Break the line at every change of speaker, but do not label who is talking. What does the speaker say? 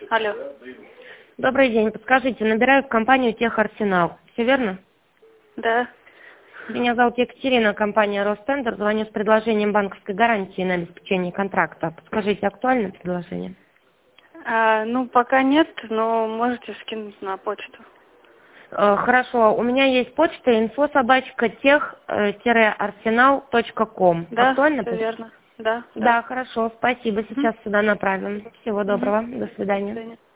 Алло.
Добрый день. Подскажите, набираю в компанию Техарсенал. Все верно?
Да.
Меня зовут Екатерина, компания Ростендер. Звоню с предложением банковской гарантии на обеспечение контракта. Подскажите, актуальное предложение?
Ну, пока нет, но можете скинуть на почту.
Хорошо. У меня есть почта info@teх-arsenal.com.
Да,
Актуально?
все верно. Да,
Да, хорошо. Спасибо.
Мгм.
Сейчас сюда направим. Всего
Мгм.
доброго. До
До
свидания.
свидания.